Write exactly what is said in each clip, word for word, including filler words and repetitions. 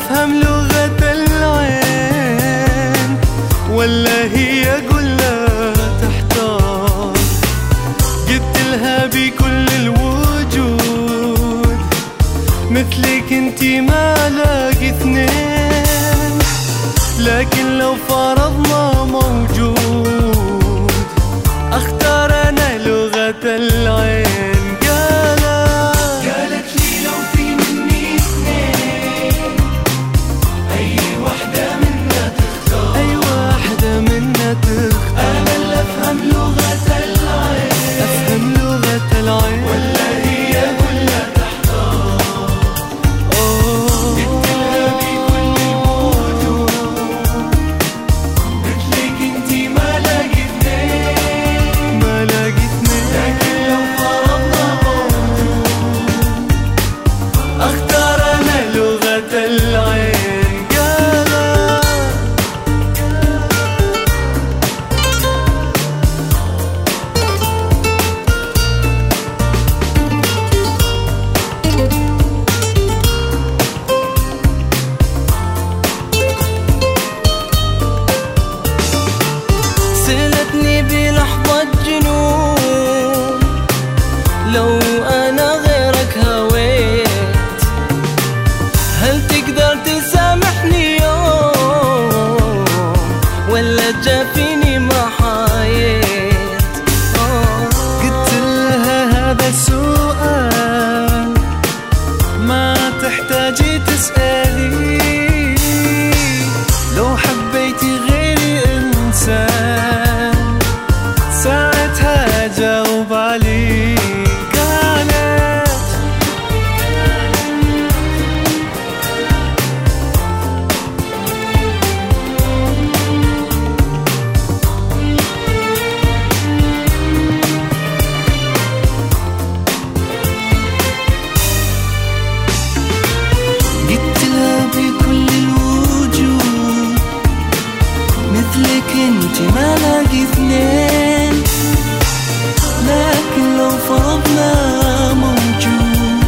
أفهم لغة العين ولا هي قلة تحتار؟ قلت لها بكل الوجود مثلك انتي ما لاقي اثنين، لكن لو فرضنا موجود اختار انا لغة العين. قالت لي لو في مني اثنين اي وحدة منا تختار، اي وحدة منا تختار. انا اللي افهم لغة العين، افهم لغة العين ولا هي كلها تحتار. قلت لها بكل الوجود مثلك انتي ما لاقي اثنين، ما لاقي اثنين، لكن لو فرضنا موجود اختار انا لغة العين. سألتني بلحظة جنون لو أنا غيرك هويت هل تقدر تسامحني يوم ولا جافيني ما حايت؟ قلت لها هذا سؤال ما تحتاجي تسألي، لو حبيتي غيري إنسان ساعتها جاوب علي. قالت قلت لها بكل الوجود مثلك انتي ما لاقي اثنين، لكن لو فرضنا موجود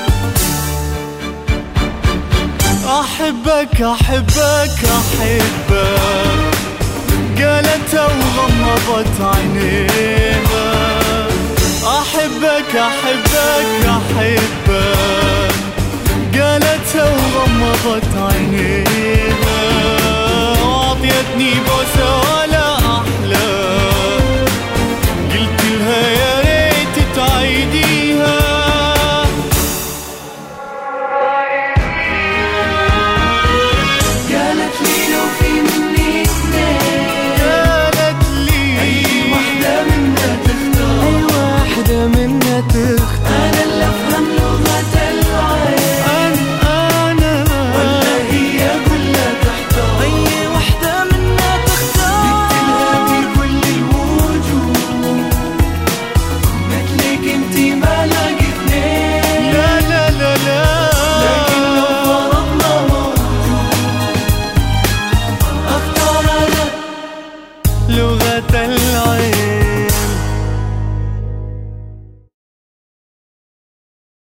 أحبك أحبك أحبك. قالت وغمضت عينيها أحبك أحبك أحبك. قالت وغمضت عينيها وعطيتني بوسة ولا أحلى. قلت لها يا ريت تعيديها. قالت لي لو في مني اثنين، قالت لي أي وحدة منا تختار، أي وحدة منا تختار. أنا اللي أفهم لغة العين، أنا ولا هي كلها تحتار، أي وحدة منا تختار. قلت لها بكل الوجود مثلك انتي ما لاقي اثنين، لا لا لا لا، لكن لو فرضنا موجود اختار انا لغة